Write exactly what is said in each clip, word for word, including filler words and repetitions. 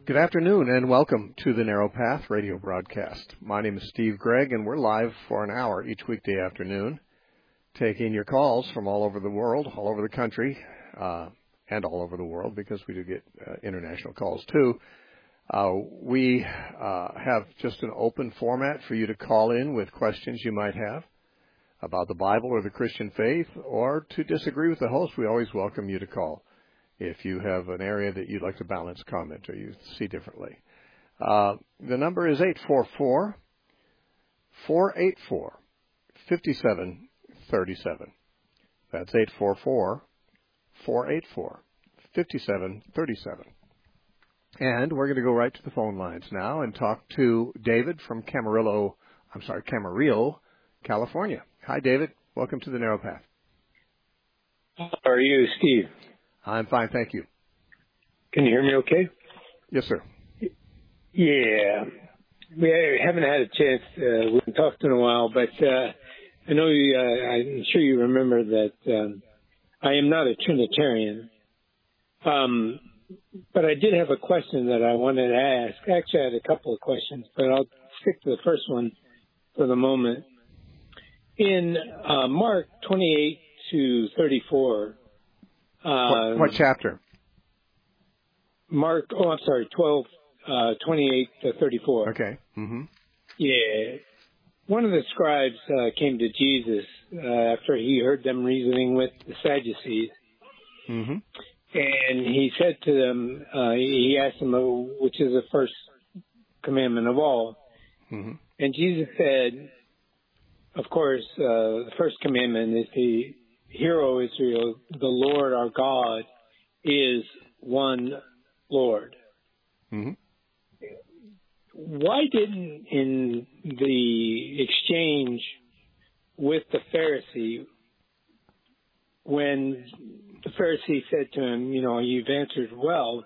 Good afternoon and welcome to the Narrow Path radio broadcast. My name is Steve Gregg and we're live for an hour each weekday afternoon, taking your calls from all over the world, all over the country, uh, and all over the world because we do get uh, international calls too. Uh, we uh, have just an open format for you to call in with questions you might have about the Bible or the Christian faith, or to disagree with the host. We always welcome you to call if you have an area that you'd like to balance comment or you see differently. Uh, the number is eight four four, four eight four, five seven three seven. That's eight four four, four eight four, five seven three seven. And we're going to go right to the phone lines now and talk to David from Camarillo, I'm sorry, Camarillo, California. Hi, David. Welcome to the Narrow Path. How are you, Steve? I'm fine, thank you. Can you hear me okay? Yes, sir. Yeah. We haven't had a chance. Uh, we haven't talked in a while, but uh, I know you, uh, I'm sure you remember that um, I am not a Trinitarian. Um, but I did have a question that I wanted to ask. Actually, I had a couple of questions, but I'll stick to the first one for the moment. In uh, Mark twenty-eight to thirty-four, What, what chapter? Mark, oh, I'm sorry, twelve, uh, twenty-eight to thirty-four. Okay. Mm-hmm. Yeah. One of the scribes uh, came to Jesus uh, after he heard them reasoning with the Sadducees. Mm-hmm. And he said to them, uh, he asked them, oh, which is the first commandment of all? Mm-hmm. And Jesus said, of course, uh, the first commandment is to hear, O Israel, the Lord our God is one Lord. Mm-hmm. Why didn't, in the exchange with the Pharisee, when the Pharisee said to him, you know, you've answered well,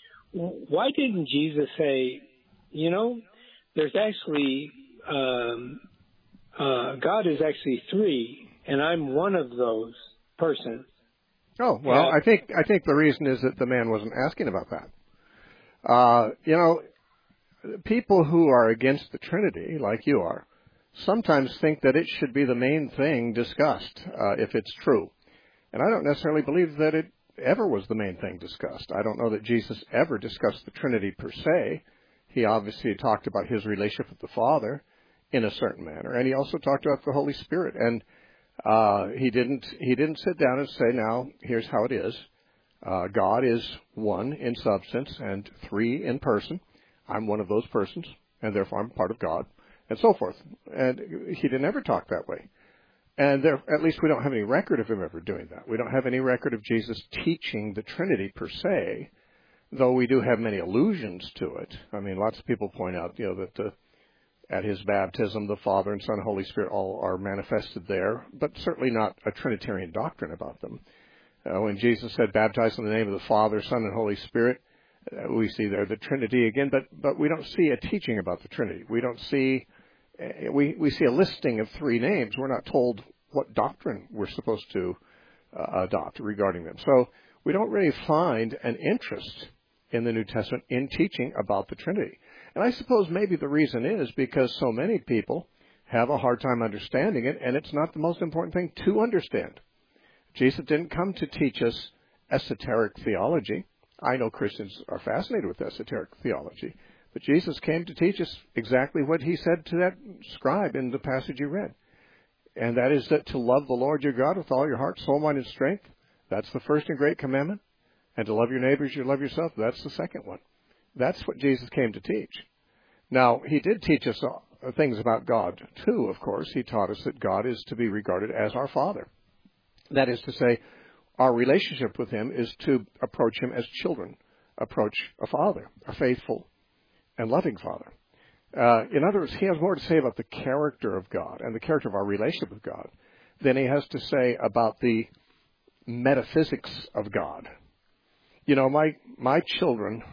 why didn't Jesus say, you know, there's actually, um, uh, God is actually three, and I'm one of those persons? Oh, well, uh, I think I think the reason is that the man wasn't asking about that. Uh, you know, people who are against the Trinity, like you are, sometimes think that it should be the main thing discussed, uh, if it's true. And I don't necessarily believe that it ever was the main thing discussed. I don't know that Jesus ever discussed the Trinity per se. He obviously talked about his relationship with the Father in a certain manner, and he also talked about the Holy Spirit. And uh, he didn't he didn't sit down and say, now, here's how it is. Uh, God is one in substance and three in person. I'm one of those persons, and therefore I'm part of God, and so forth. And he didn't ever talk that way. And there, at least we don't have any record of him ever doing that. We don't have any record of Jesus teaching the Trinity per se, though we do have many allusions to it. I mean, lots of people point out, you know, that the, at his baptism, the Father and Son and Holy Spirit all are manifested there, but certainly not a Trinitarian doctrine about them. Uh, when Jesus said, baptize in the name of the Father, Son, and Holy Spirit, uh, we see there the Trinity again, but, but we don't see a teaching about the Trinity. We don't see... We, we see a listing of three names. We're not told what doctrine we're supposed to uh, adopt regarding them. So we don't really find an interest in the New Testament in teaching about the Trinity. And I suppose maybe the reason is because so many people have a hard time understanding it, and it's not the most important thing to understand. Jesus didn't come to teach us esoteric theology. I know Christians are fascinated with esoteric theology. But Jesus came to teach us exactly what he said to that scribe in the passage you read. And that is that to love the Lord your God with all your heart, soul, mind, and strength, that's the first and great commandment. And to love your neighbors, you love yourself, that's the second one. That's what Jesus came to teach. Now, he did teach us things about God, too, of course. He taught us that God is to be regarded as our Father. That is to say, our relationship with him is to approach him as children, approach a father, a faithful and loving Father. Uh, in other words, he has more to say about the character of God and the character of our relationship with God than he has to say about the metaphysics of God. You know, my my children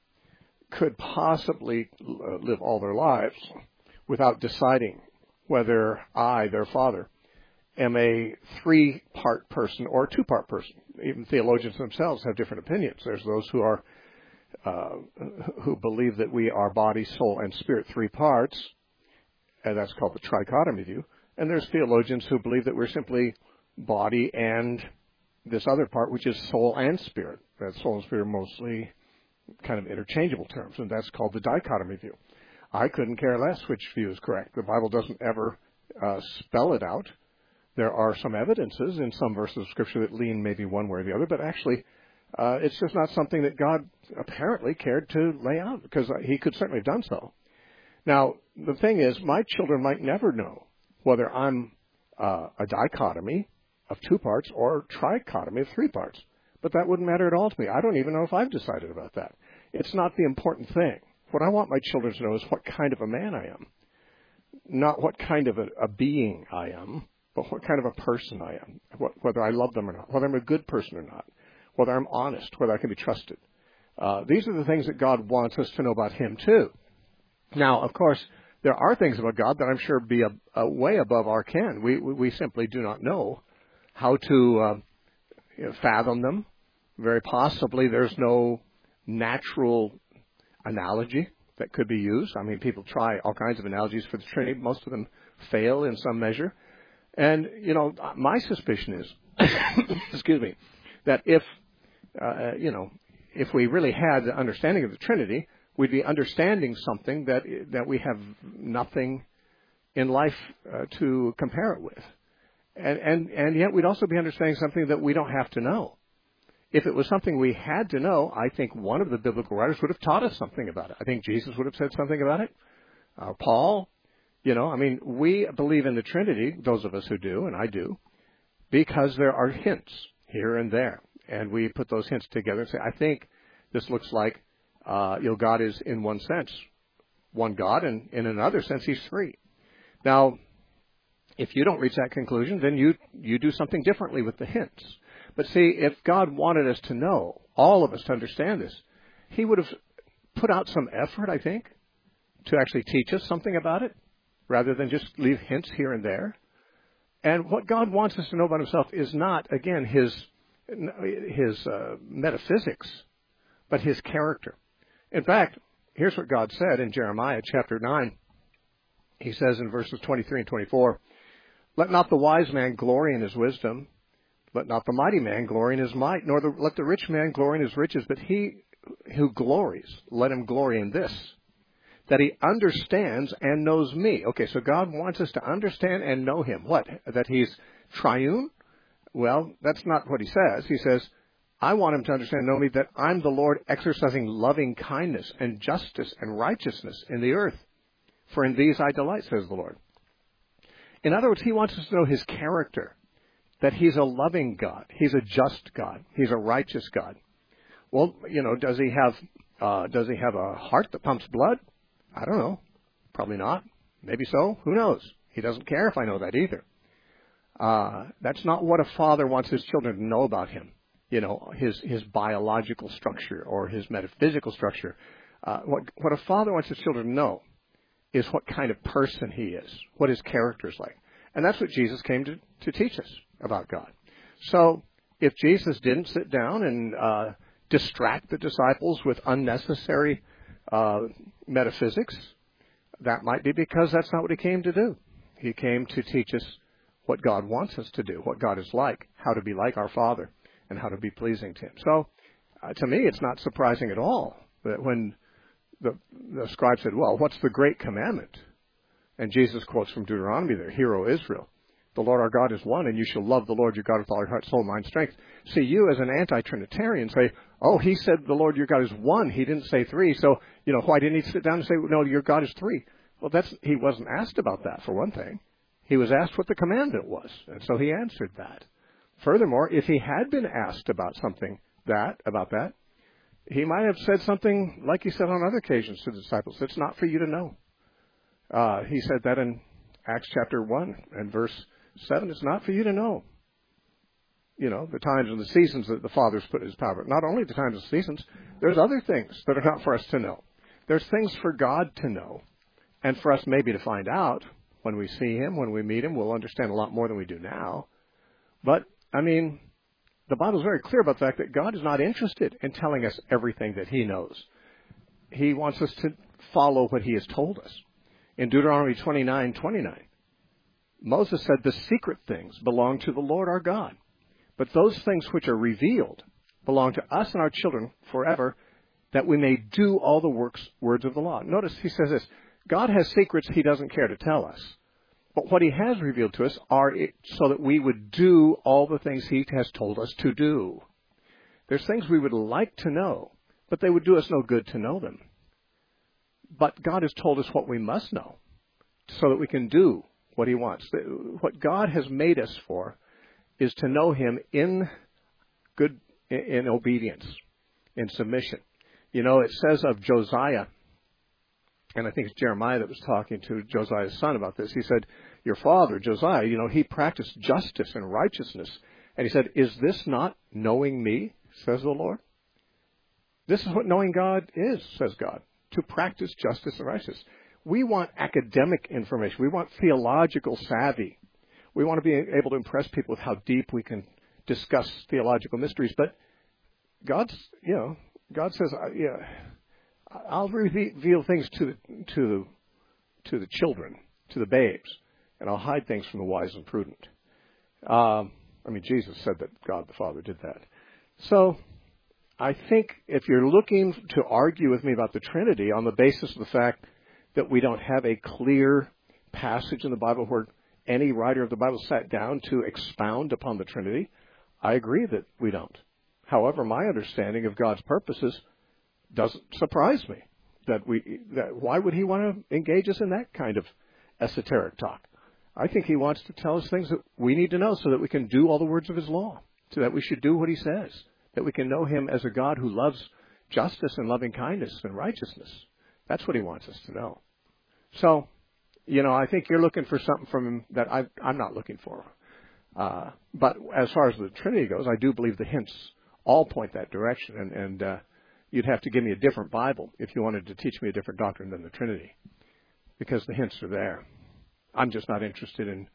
could possibly live all their lives without deciding whether I, their father, am a three-part person or a two-part person. Even theologians themselves have different opinions. There's those who are uh, who believe that we are body, soul, and spirit, three parts, and that's called the trichotomy view. And there's theologians who believe that we're simply body and this other part, which is soul and spirit. That soul and spirit are mostly kind of interchangeable terms, and that's called the dichotomy view. I couldn't care less which view is correct. The Bible doesn't ever uh, spell it out. There are some evidences in some verses of Scripture that lean maybe one way or the other, but actually uh, it's just not something that God apparently cared to lay out, because he could certainly have done so. Now, the thing is, my children might never know whether I'm uh, a dichotomy of two parts or trichotomy of three parts. But that wouldn't matter at all to me. I don't even know if I've decided about that. It's not the important thing. What I want my children to know is what kind of a man I am. Not what kind of a, a being I am, but what kind of a person I am. What, whether I love them or not. Whether I'm a good person or not. Whether I'm honest. Whether I can be trusted. Uh, these are the things that God wants us to know about him too. Now, of course, there are things about God that I'm sure be a, a way above our ken. We, we, we simply do not know how to uh, you know, fathom them. Very possibly there's no natural analogy that could be used. I mean, people try all kinds of analogies for the Trinity. Most of them fail in some measure. And, you know, my suspicion is, excuse me, that if, uh, you know, if we really had the understanding of the Trinity, we'd be understanding something that that we have nothing in life uh, to compare it with. And, and and yet we'd also be understanding something that we don't have to know. If it was something we had to know, I think one of the biblical writers would have taught us something about it. I think Jesus would have said something about it. Uh, Paul, you know, I mean, we believe in the Trinity, those of us who do, and I do, because there are hints here and there. And we put those hints together and say, I think this looks like, uh, you know, God is in one sense one God, and in another sense he's three. Now, if you don't reach that conclusion, then you you do something differently with the hints. But see, if God wanted us to know, all of us to understand this, he would have put out some effort, I think, to actually teach us something about it, rather than just leave hints here and there. And what God wants us to know about himself is not, again, his his uh, metaphysics, but his character. In fact, here's what God said in Jeremiah chapter nine. He says in verses twenty-three and twenty-four, "Let not the wise man glory in his wisdom, let not the mighty man glory in his might, nor the, let the rich man glory in his riches, but he who glories, let him glory in this, that he understands and knows me." Okay, so God wants us to understand and know him. What? That he's triune? Well, that's not what he says. He says, I want him to understand and know me, that I'm the Lord exercising loving kindness and justice and righteousness in the earth. For in these I delight, says the Lord. In other words, he wants us to know his character, that he's a loving God. He's a just God. He's a righteous God. Well, you know, does he have uh, does he have a heart that pumps blood? I don't know. Probably not. Maybe so. Who knows? He doesn't care if I know that either. Uh, that's not what a father wants his children to know about him. You know, his his biological structure or his metaphysical structure. Uh, what what a father wants his children to know is what kind of person he is, what his character is like. And that's what Jesus came to, to teach us about God. So if Jesus didn't sit down and uh, distract the disciples with unnecessary uh, metaphysics, that might be because that's not what he came to do. He came to teach us what God wants us to do, what God is like, how to be like our Father, and how to be pleasing to him. So uh, to me, it's not surprising at all that when the, the scribe said, well, what's the great commandment? And Jesus quotes from Deuteronomy there, "Hear, O Israel, the Lord our God is one, and you shall love the Lord your God with all your heart, soul, mind, strength." See, you as an anti-Trinitarian say, oh, he said the Lord your God is one. He didn't say three. So, you know, why didn't he sit down and say, no, your God is three? Well, that's he wasn't asked about that, for one thing. He was asked what the commandment was, and so he answered that. Furthermore, if he had been asked about something that, about that, he might have said something like he said on other occasions to the disciples, "It's not for you to know." Uh, he said that in Acts chapter one and verse seven. It's not for you to know. You know, the times and the seasons that the Father's put in his power. But not only the times and seasons, there's other things that are not for us to know. There's things for God to know, and for us maybe to find out when we see him, when we meet him. We'll understand a lot more than we do now. But, I mean, the Bible is very clear about the fact that God is not interested in telling us everything that he knows. He wants us to follow what he has told us. In Deuteronomy twenty-nine twenty-nine, Moses said, the secret things belong to the Lord our God, but those things which are revealed belong to us and our children forever, that we may do all the works, words of the law. Notice he says this, God has secrets he doesn't care to tell us. But what he has revealed to us are so that we would do all the things he has told us to do. There's things we would like to know, but they would do us no good to know them. But God has told us what we must know so that we can do what he wants. What God has made us for is to know him in good, in obedience, in submission. You know, it says of Josiah, and I think it's Jeremiah that was talking to Josiah's son about this. He said, your father, Josiah, you know, he practiced justice and righteousness. And he said, is this not knowing me, says the Lord? This is what knowing God is, says God, to practice justice and righteousness. We want academic information. We want theological savvy. We want to be able to impress people with how deep we can discuss theological mysteries. But God's, you know, God says, yeah, I'll reveal things to the, to, to the children, to the babes, and I'll hide things from the wise and prudent. Um, I mean, Jesus said that God the Father did that. So I think if you're looking to argue with me about the Trinity on the basis of the fact that we don't have a clear passage in the Bible where any writer of the Bible sat down to expound upon the Trinity, I agree that we don't. However, my understanding of God's purposes doesn't surprise me. That we, that why would he want to engage us in that kind of esoteric talk? I think he wants to tell us things that we need to know so that we can do all the words of his law, so that we should do what he says, that we can know him as a God who loves justice and loving kindness and righteousness. That's what he wants us to know. So, you know, I think you're looking for something from him that I, I'm not looking for. Uh, but as far as the Trinity goes, I do believe the hints all point that direction. And, and uh, you'd have to give me a different Bible if you wanted to teach me a different doctrine than the Trinity, because the hints are there. I'm just not interested in,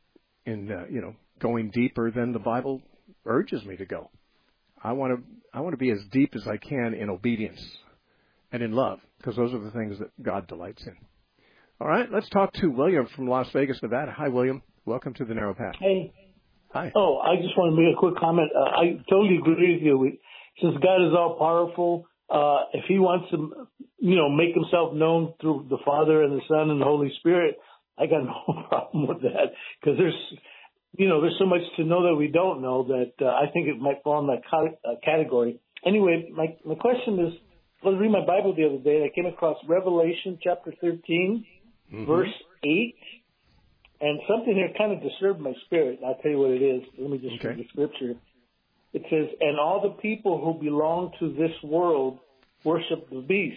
in uh, you know, going deeper than the Bible urges me to go. I want to I want to be as deep as I can in obedience and in love, because those are the things that God delights in. All right, let's talk to William from Las Vegas, Nevada. Hi, William. Welcome to the Narrow Path. Hey. Hi. Oh, I just want to make a quick comment. Uh, I totally agree with you. We, since God is all powerful, uh, if he wants to, you know, make himself known through the Father and the Son and the Holy Spirit, I got no problem with that, because there's, you know, there's so much to know that we don't know that uh, I think it might fall in that uh, category. Anyway, my my question is, I was reading my Bible the other day, and I came across Revelation chapter thirteen, mm-hmm. verse eight, and something here kind of disturbed my spirit. I'll tell you what it is. Let me just okay. read the scripture. It says, and all the people who belong to this world worship the beast.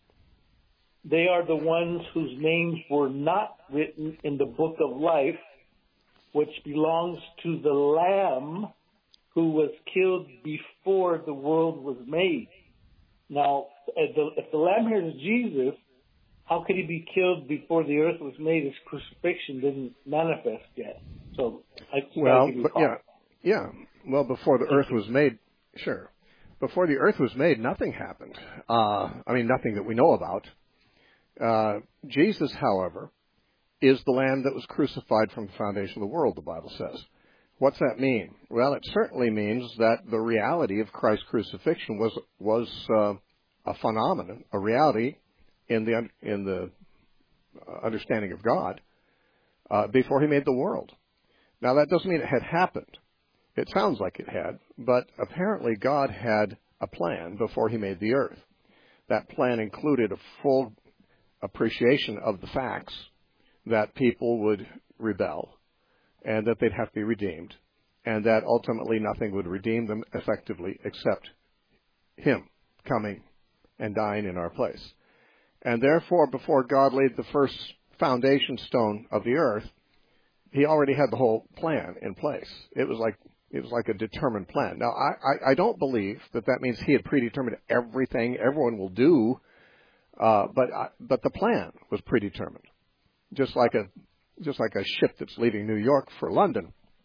They are the ones whose names were not written in the book of life, which belongs to the Lamb who was killed before the world was made. Now, if the, if the Lamb here is Jesus, how could he be killed before the earth was made? His crucifixion didn't manifest yet. So, I well, but yeah, yeah. Well, before the earth was made, sure. Before the earth was made, nothing happened. Uh, I mean, nothing that we know about. Uh, Jesus, however, is the Lamb that was crucified from the foundation of the world, the Bible says. What's that mean? Well, it certainly means that the reality of Christ's crucifixion was was uh, a phenomenon, a reality in the in the understanding of God uh, before he made the world. Now, that doesn't mean it had happened. It sounds like it had, but apparently God had a plan before he made the earth. That plan included a full appreciation of the facts that people would rebel and that they'd have to be redeemed, and that ultimately nothing would redeem them effectively except him coming and dying in our place. And therefore, before God laid the first foundation stone of the earth, he already had the whole plan in place. It was like it was like a determined plan. Now, I, I, I don't believe that that means he had predetermined everything everyone will do, uh, but I, but the plan was predetermined. Just like a just like a ship that's leaving New York for London,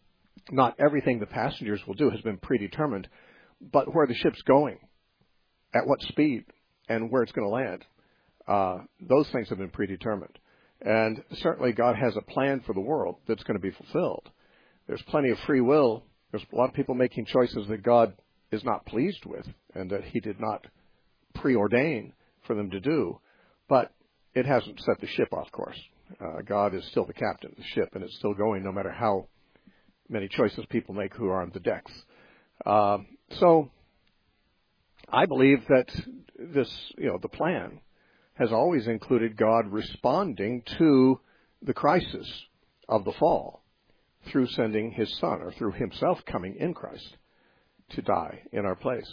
not everything the passengers will do has been predetermined, but where the ship's going, at what speed, and where it's going to land, uh, those things have been predetermined. And certainly God has a plan for the world that's going to be fulfilled. There's plenty of free will. There's a lot of people making choices that God is not pleased with and that he did not preordain for them to do. But it hasn't set the ship off course. Uh, God is still the captain of the ship, and it's still going no matter how many choices people make who are on the decks. Uh, so I believe that this, you know, the plan has always included God responding to the crisis of the fall through sending his son, or through himself coming in Christ to die in our place.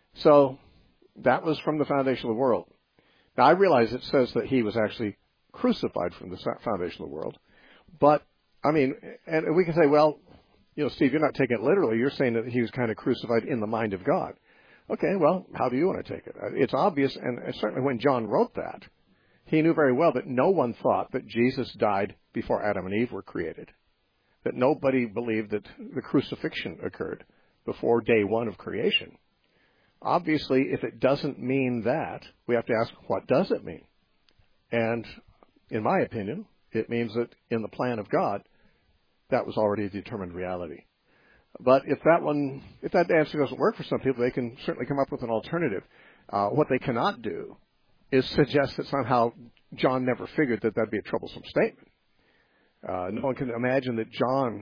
So that was from the foundation of the world. Now, I realize it says that he was actually crucified from the foundation of the world. But, I mean, and we can say, well, you know, Steve, you're not taking it literally. You're saying that he was kind of crucified in the mind of God. Okay, well, how do you want to take it? It's obvious, and certainly when John wrote that, he knew very well that no one thought that Jesus died before Adam and Eve were created, that nobody believed that the crucifixion occurred before day one of creation. Obviously, if it doesn't mean that, we have to ask, what does it mean? And in my opinion, it means that in the plan of God, that was already a determined reality. But if that one, if that answer doesn't work for some people, they can certainly come up with an alternative. Uh, what they cannot do is suggest that somehow John never figured that that'd be a troublesome statement. Uh, no one can imagine that John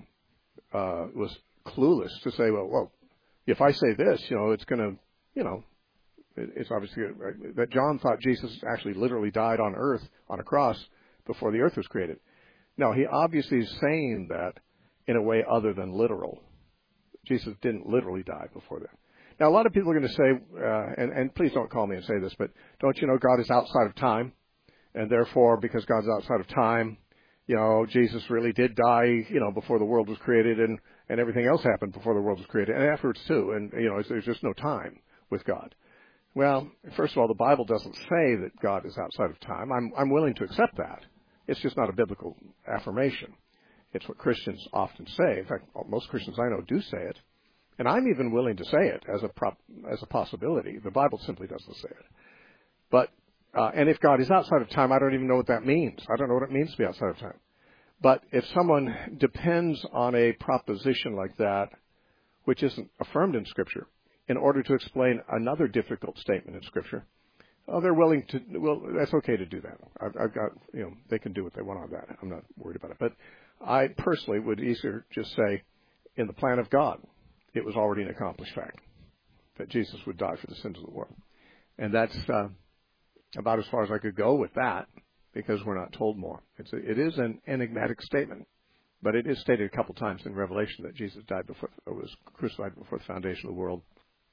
uh, was clueless to say, well, well, if I say this, you know, it's going to, you know, it, it's obviously right, that John thought Jesus actually literally died on earth on a cross before the earth was created. No, he obviously is saying that in a way other than literal. Jesus didn't literally die before that. Now, a lot of people are going to say, uh, and, and please don't call me and say this, but don't you know God is outside of time? And therefore, because God's outside of time, you know, Jesus really did die, you know, before the world was created, and, and everything else happened before the world was created, and afterwards too. And, you know, there's just no time with God. Well, first of all, the Bible doesn't say that God is outside of time. I'm, I'm willing to accept that. It's just not a biblical affirmation. It's what Christians often say. In fact, most Christians I know do say it. And I'm even willing to say it as a prop, as a possibility. The Bible simply doesn't say it. But, uh, and if God is outside of time, I don't even know what that means. I don't know what it means to be outside of time. But if someone depends on a proposition like that, which isn't affirmed in Scripture, in order to explain another difficult statement in Scripture, oh, they're willing to, well, that's okay to do that. I've, I've got, you know, they can do what they want on that. I'm not worried about it. But I personally would easier just say, in the plan of God, it was already an accomplished fact that Jesus would die for the sins of the world. And that's uh, about as far as I could go with that, because we're not told more. It's a, it is an enigmatic statement, but it is stated a couple times in Revelation that Jesus died before, or was crucified before the foundation of the world.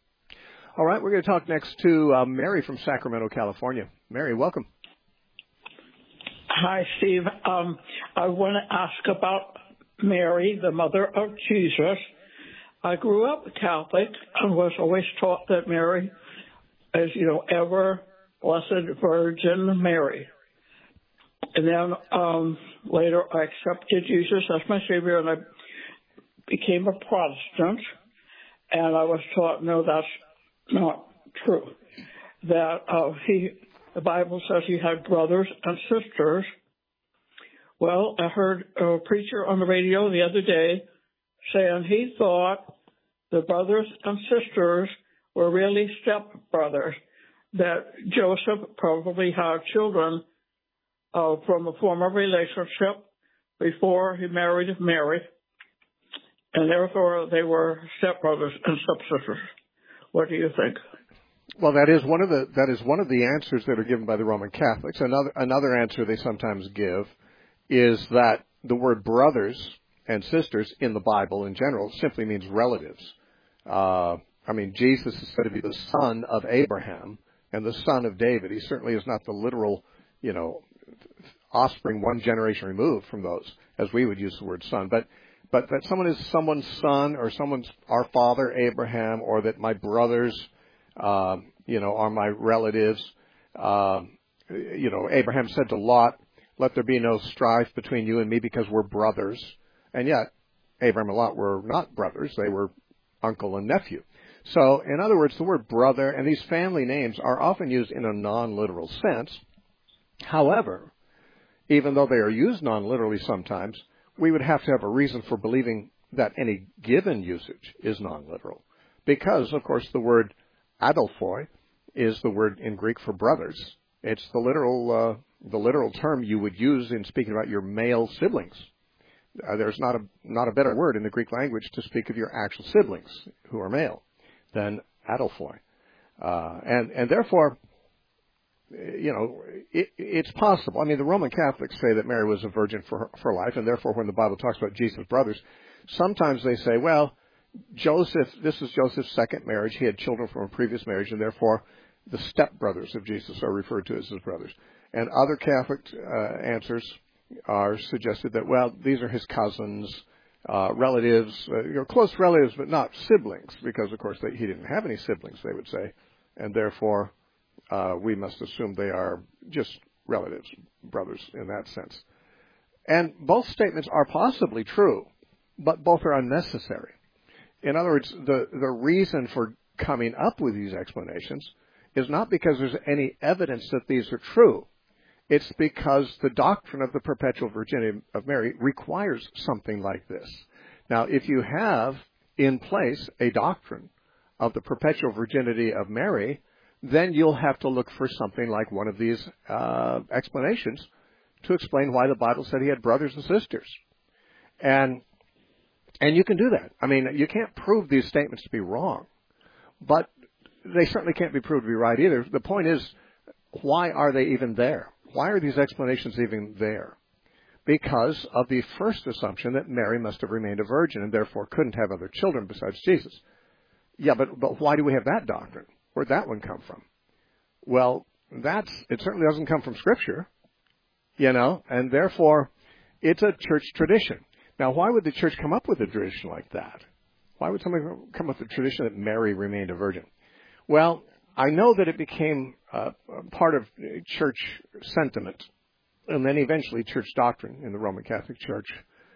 All right, we're going to talk next to uh, Mary from Sacramento, California. Mary, welcome. Hi, Steve. Um, I want to ask about Mary, the mother of Jesus. I grew up Catholic and was always taught that Mary is, you know, ever Blessed Virgin Mary. And then um, later I accepted Jesus as my Savior, and I became a Protestant. And I was taught, no, that's not true. That uh, he, the Bible says he had brothers and sisters. Well, I heard a preacher on the radio the other day saying he thought the brothers and sisters were really stepbrothers, that Joseph probably had children uh, from a former relationship before he married Mary, and therefore they were stepbrothers and stepsisters. What do you think? Well, that is one of the that is one of the answers that are given by the Roman Catholics. Another another answer they sometimes give is that the word brothers and sisters in the Bible in general simply means relatives. Uh, I mean, Jesus is said to be the son of Abraham and the son of David. He certainly is not the literal, you know, offspring one generation removed from those, as we would use the word son. But but that someone is someone's son, or someone's our father Abraham, or that my brothers, uh, you know, are my relatives. Uh, you know, Abraham said to Lot, "Let there be no strife between you and me, because we're brothers." And yet, Abraham and Lot were not brothers. They were uncle and nephew. So, in other words, the word brother and these family names are often used in a non-literal sense. However, even though they are used non-literally sometimes, we would have to have a reason for believing that any given usage is non-literal. Because, of course, the word adelphoi is the word in Greek for brothers. It's the literal, uh, the literal term you would use in speaking about your male siblings. Uh, there's not a, not a better word in the Greek language to speak of your actual siblings who are male than adelphoi. Uh, and, and therefore, you know, it, it's possible. I mean, the Roman Catholics say that Mary was a virgin for for life, and therefore when the Bible talks about Jesus' brothers, sometimes they say, well, Joseph, this is Joseph's second marriage. He had children from a previous marriage, and therefore the stepbrothers of Jesus are referred to as his brothers. And other Catholic uh, answers are suggested that, well, these are his cousins, uh, relatives, uh, you know, close relatives, but not siblings, because, of course, they, he didn't have any siblings, they would say, and therefore uh, we must assume they are just relatives, brothers in that sense. And both statements are possibly true, but both are unnecessary. In other words, the, the reason for coming up with these explanations is not because there's any evidence that these are true. It's because the doctrine of the perpetual virginity of Mary requires something like this. Now, if you have in place a doctrine of the perpetual virginity of Mary, then you'll have to look for something like one of these uh, explanations to explain why the Bible said he had brothers and sisters. And and you can do that. I mean, you can't prove these statements to be wrong, but they certainly can't be proved to be right either. The point is, why are they even there? Why are these explanations even there? Because of the first assumption that Mary must have remained a virgin and therefore couldn't have other children besides Jesus. Yeah, but, but why do we have that doctrine? Where'd that one come from? Well, that's, it certainly doesn't come from Scripture, you know, and therefore it's a church tradition. Now, why would the church come up with a tradition like that? Why would somebody come up with a tradition that Mary remained a virgin? Well, I know that it became uh, part of church sentiment and then eventually church doctrine in the Roman Catholic Church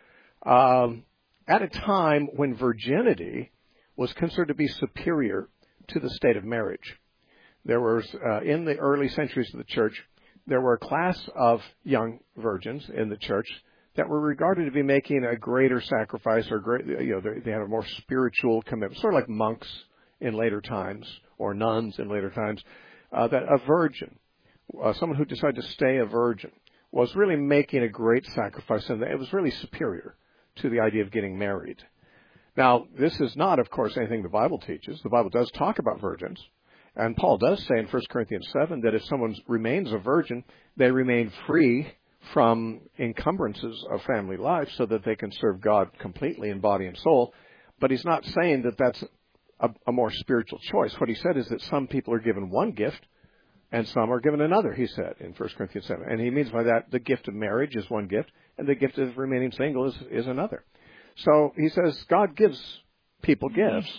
um, at a time when virginity was considered to be superior to the state of marriage. There was, uh, in the early centuries of the church, there were a class of young virgins in the church that were regarded to be making a greater sacrifice, or great, you know, they, they had a more spiritual commitment, sort of like monks in later times or nuns in later times. Uh, that a virgin, uh, someone who decided to stay a virgin, was really making a great sacrifice, and it was really superior to the idea of getting married. Now, this is not, of course, anything the Bible teaches. The Bible does talk about virgins, and Paul does say in First Corinthians seven that if someone remains a virgin, they remain free from encumbrances of family life so that they can serve God completely in body and soul. But he's not saying that that's a, a more spiritual choice. What he said is that some people are given one gift and some are given another, he said in First Corinthians seven. And he means by that the gift of marriage is one gift and the gift of remaining single is, is another. So he says God gives people gifts.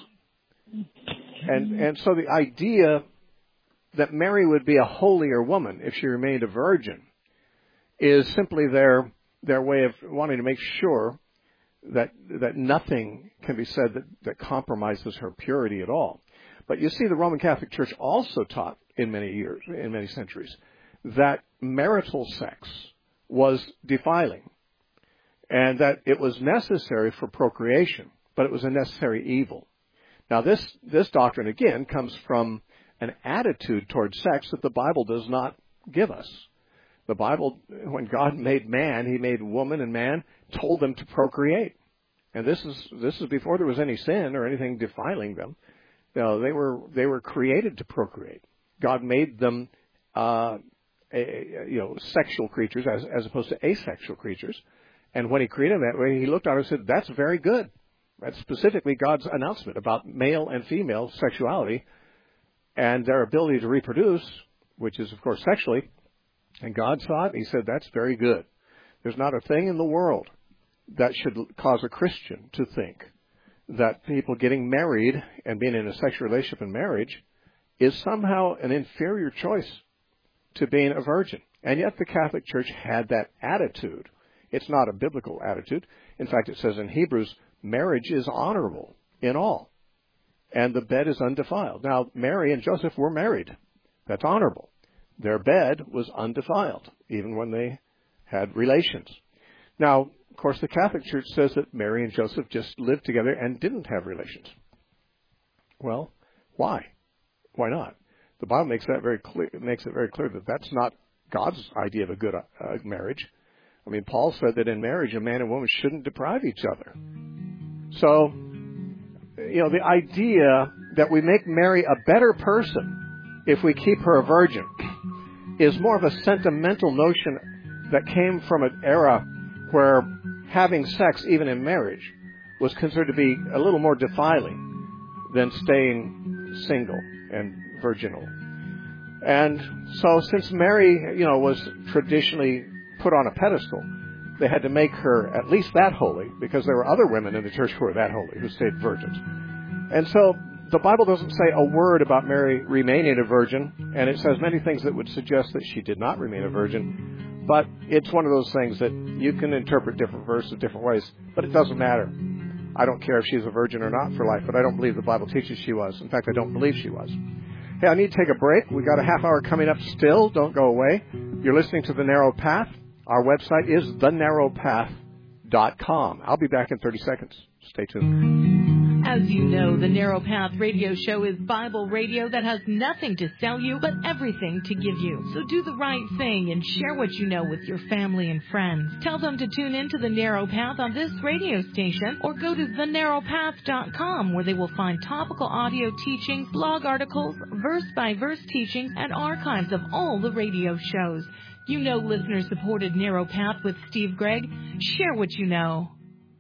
And, and so the idea that Mary would be a holier woman if she remained a virgin is simply their their way of wanting to make sure that that nothing can be said that, that compromises her purity at all. But you see, the Roman Catholic Church also taught in many years, in many centuries, that marital sex was defiling and that it was necessary for procreation, but it was a necessary evil. Now, this this doctrine, again, comes from an attitude towards sex that the Bible does not give us. The Bible, when God made man, he made woman and man, told them to procreate. And this is this is before there was any sin or anything defiling them. You know, they were they were created to procreate. God made them uh, a, you know sexual creatures as as opposed to asexual creatures. And when he created them that way, he looked at it and said, "That's very good." That's specifically God's announcement about male and female sexuality and their ability to reproduce, which is, of course, sexually. And God saw it, he said, that's very good. There's not a thing in the world that should cause a Christian to think that people getting married and being in a sexual relationship in marriage is somehow an inferior choice to being a virgin. And yet the Catholic Church had that attitude It's not a biblical attitude. In fact, it says in Hebrews, marriage is honorable in all, and the bed is undefiled. Now, Mary and Joseph were married. That's honorable. Their bed was undefiled, even when they had relations. Now, of course, the Catholic Church says that Mary and Joseph just lived together and didn't have relations. Well, why? Why not? The Bible makes that very clear. Makes it very clear that that's not God's idea of a good uh, marriage. I mean, Paul said that in marriage, a man and woman shouldn't deprive each other. So, you know, the idea that we make Mary a better person if we keep her a virgin is more of a sentimental notion that came from an era where having sex, even in marriage, was considered to be a little more defiling than staying single and virginal. And so since Mary, you know, was traditionally put on a pedestal, they had to make her at least that holy, because there were other women in the church who were that holy, who stayed virgins. And so the Bible doesn't say a word about Mary remaining a virgin, and it says many things that would suggest that she did not remain a virgin. But it's one of those things that you can interpret different verses different ways, but it doesn't matter. I don't care if she's a virgin or not for life, but I don't believe the Bible teaches she was. In fact, I don't believe she was. Hey, I need to take a break. We've got a half hour coming up still. Don't go away. You're listening to The Narrow Path. Our website is the narrow path dot com. I'll be back in thirty seconds. Stay tuned. As you know, the Narrow Path radio show is Bible radio that has nothing to sell you, but everything to give you. So do the right thing and share what you know with your family and friends. Tell them to tune in to the Narrow Path on this radio station, or go to the narrow path dot com, where they will find topical audio teachings, blog articles, verse-by-verse teachings, and archives of all the radio shows. You know listener-supported Narrow Path with Steve Gregg. Share what you know.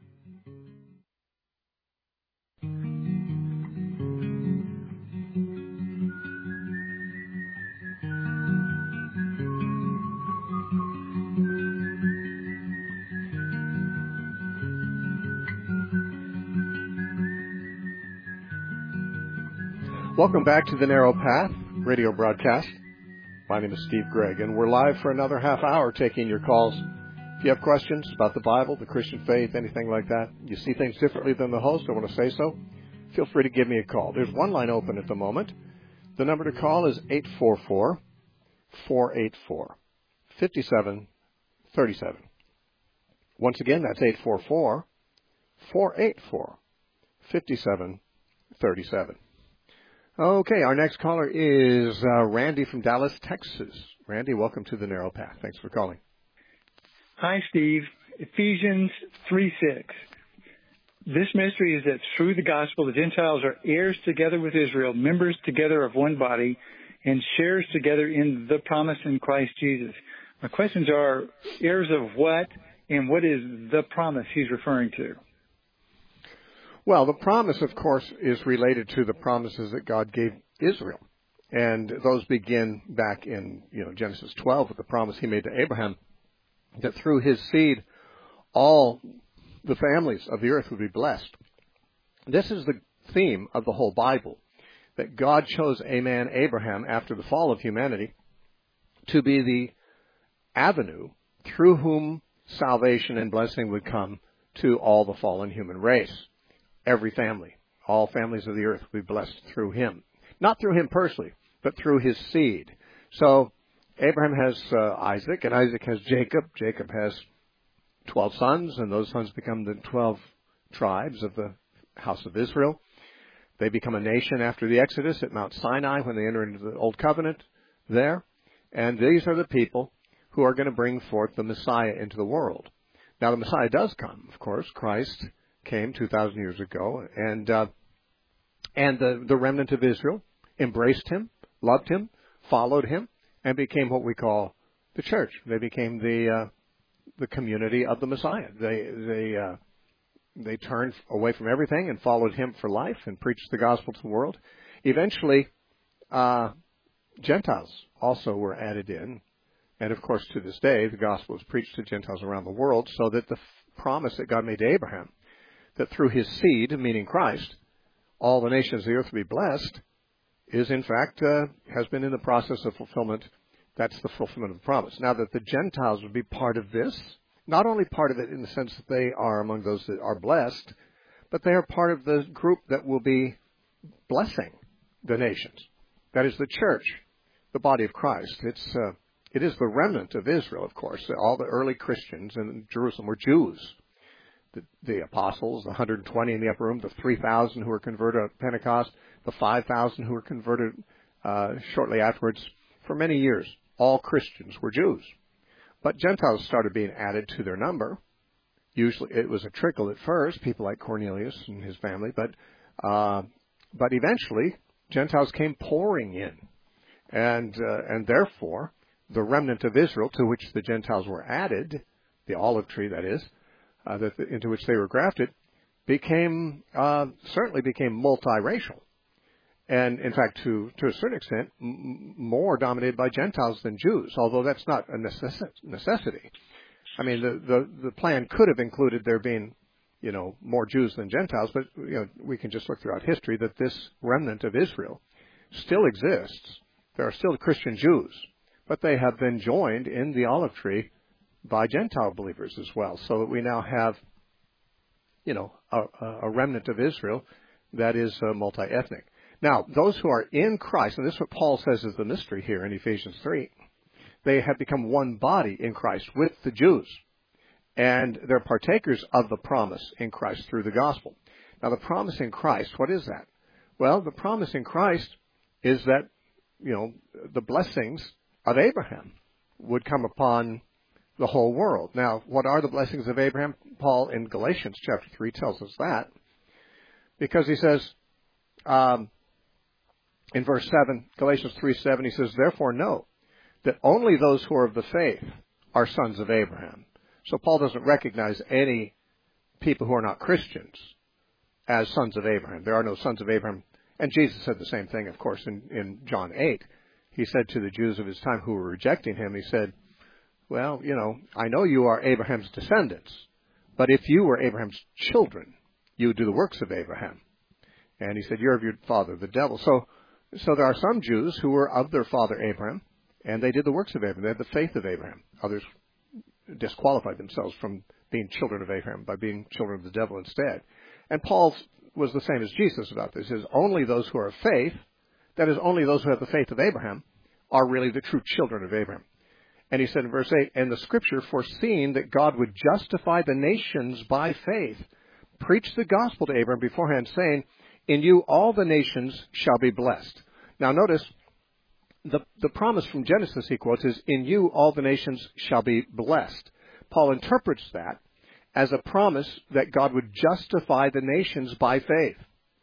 Welcome back to the Narrow Path radio broadcast. My name is Steve Gregg, and we're live for another half hour taking your calls. If you have questions about the Bible, the Christian faith, anything like that, you see things differently than the host, I want to say so, feel free to give me a call. There's one line open at the moment. The number to call is eight four four, four eight four, five seven three seven. Once again, that's eight four four, four eight four, five seven three seven. Okay, our next caller is uh, Randy from Dallas, Texas. Randy, welcome to the Narrow Path. Thanks for calling. Hi, Steve. Ephesians three six. This mystery is that through the gospel, the Gentiles are heirs together with Israel, members together of one body, and shares together in the promise in Christ Jesus. My questions are, heirs of what, and what is the promise he's referring to? Well, the promise, of course, is related to the promises that God gave Israel. And those begin back in, you know, Genesis twelve with the promise he made to Abraham that through his seed, all the families of the earth would be blessed. This is the theme of the whole Bible, that God chose a man, Abraham, after the fall of humanity, to be the avenue through whom salvation and blessing would come to all the fallen human race. Every family, all families of the earth will be blessed through him. Not through him personally, but through his seed. So Abraham has uh, Isaac, and Isaac has Jacob. Jacob has twelve sons, and those sons become the twelve tribes of the house of Israel. They become a nation after the Exodus at Mount Sinai when they enter into the Old Covenant there. And these are the people who are going to bring forth the Messiah into the world. Now, the Messiah does come, of course. Christ came two thousand years ago, and uh, and the, the remnant of Israel embraced him, loved him, followed him, and became what we call the church. They became the uh, the community of the Messiah. They they uh, they turned away from everything and followed him for life and preached the gospel to the world. Eventually, uh, Gentiles also were added in, and of course, to this day, the gospel is preached to Gentiles around the world, so that the f- promise that God made to Abraham, that through his seed, meaning Christ, all the nations of the earth will be blessed, is in fact, uh, has been in the process of fulfillment. That's the fulfillment of the promise. Now that the Gentiles would be part of this, not only part of it in the sense that they are among those that are blessed, but they are part of the group that will be blessing the nations. That is the church, the body of Christ. It's uh, it is the remnant of Israel, of course. All the early Christians in Jerusalem were Jews. The, the apostles, the one hundred twenty in the upper room, the three thousand who were converted at Pentecost, the five thousand who were converted uh, shortly afterwards. For many years, all Christians were Jews. But Gentiles started being added to their number. Usually it was a trickle at first, people like Cornelius and his family, but uh, but eventually Gentiles came pouring in. And uh, and therefore, the remnant of Israel to which the Gentiles were added, the olive tree that is, uh, that the, into which they were grafted, became uh, certainly became multiracial. And in fact, to, to a certain extent, m- more dominated by Gentiles than Jews, although that's not a necess- necessity. I mean, the, the, the plan could have included there being, you know, more Jews than Gentiles, but, you know, we can just look throughout history that this remnant of Israel still exists. There are still Christian Jews, but they have been joined in the olive tree by Gentile believers as well, so that we now have, you know, a, a remnant of Israel that is uh, multi-ethnic. Now, those who are in Christ, and this is what Paul says is the mystery here in Ephesians three, they have become one body in Christ with the Jews, and they're partakers of the promise in Christ through the gospel. Now, the promise in Christ, what is that? Well, the promise in Christ is that, you know, the blessings of Abraham would come upon the whole world. Now, what are the blessings of Abraham? Paul in Galatians chapter three tells us that, because he says, um, in verse seven, Galatians three seven, he says, therefore know that only those who are of the faith are sons of Abraham. So Paul doesn't recognize any people who are not Christians as sons of Abraham. There are no sons of Abraham. And Jesus said the same thing, of course, in, in John eight. He said to the Jews of his time who were rejecting him, he said, well, you know, I know you are Abraham's descendants, but if you were Abraham's children, you would do the works of Abraham. And he said, you're of your father, the devil. So, so there are some Jews who were of their father Abraham, and they did the works of Abraham. They had the faith of Abraham. Others disqualified themselves from being children of Abraham by being children of the devil instead. And Paul was the same as Jesus about this. He says, only those who are of faith, that is, only those who have the faith of Abraham, are really the true children of Abraham. And he said in verse eight, and the scripture, foreseeing that God would justify the nations by faith, preached the gospel to Abraham beforehand, saying, in you all the nations shall be blessed. Now notice, the, the promise from Genesis he quotes is, in you all the nations shall be blessed. Paul interprets that as a promise that God would justify the nations by faith.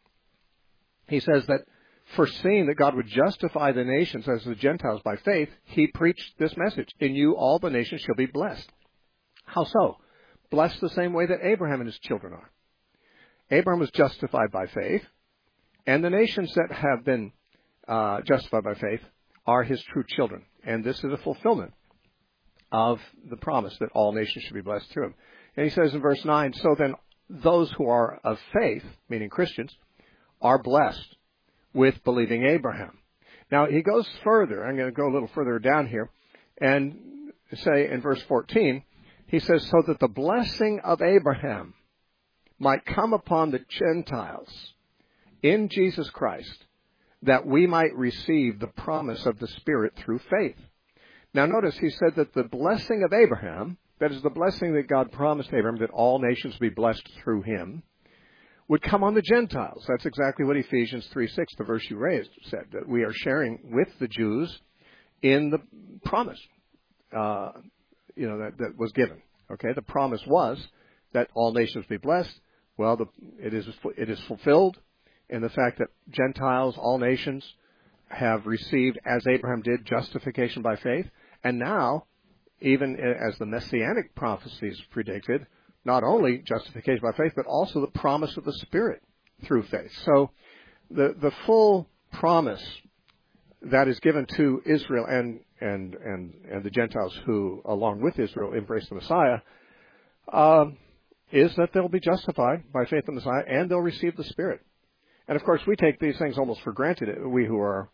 He says that foreseeing that God would justify the nations as the Gentiles by faith, he preached this message, in you all the nations shall be blessed. How so? Blessed the same way that Abraham and his children are. Abraham was justified by faith, and the nations that have been uh, justified by faith are his true children. And this is a fulfillment of the promise that all nations should be blessed through him. And he says in verse nine, so then those who are of faith, meaning Christians, are blessed with believing Abraham. Now, he goes further. I'm going to go a little further down here and say in verse fourteen, he says, so that the blessing of Abraham might come upon the Gentiles in Jesus Christ, that we might receive the promise of the Spirit through faith. Now, notice he said that the blessing of Abraham, that is the blessing that God promised Abraham, that all nations be blessed through him, would come on the Gentiles. That's exactly what Ephesians three six, the verse you raised, said, that we are sharing with the Jews in the promise, uh, you know, that, that was given. Okay, the promise was that all nations be blessed. Well, the, it is it is fulfilled in the fact that Gentiles, all nations, have received, as Abraham did, justification by faith. And now, even as the Messianic prophecies predicted, not only justification by faith, but also the promise of the Spirit through faith. So the the full promise that is given to Israel and and and, and the Gentiles who, along with Israel, embrace the Messiah, uh, is that they'll be justified by faith in the Messiah and they'll receive the Spirit. And of course, we take these things almost for granted. We who are,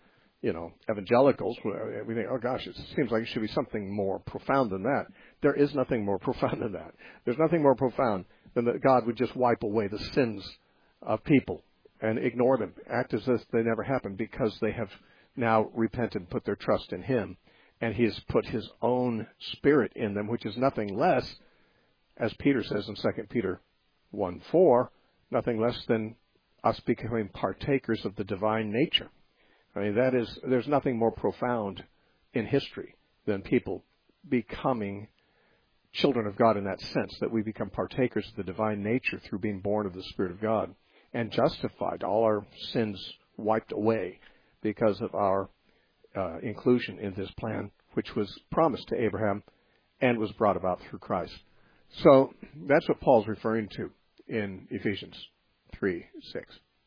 you know, evangelicals, we think, oh gosh, it seems like it should be something more profound than that. There is nothing more profound than that. There's nothing more profound than that God would just wipe away the sins of people and ignore them, act as if they never happened, because they have now repented and put their trust in Him. And He has put His own Spirit in them, which is nothing less, as Peter says in Second Peter one four, nothing less than us becoming partakers of the divine nature. I mean, that is, there's nothing more profound in history than people becoming children of God in that sense, that we become partakers of the divine nature through being born of the Spirit of God and justified, all our sins wiped away because of our uh, inclusion in this plan, which was promised to Abraham and was brought about through Christ. So that's what Paul's referring to in Ephesians three six.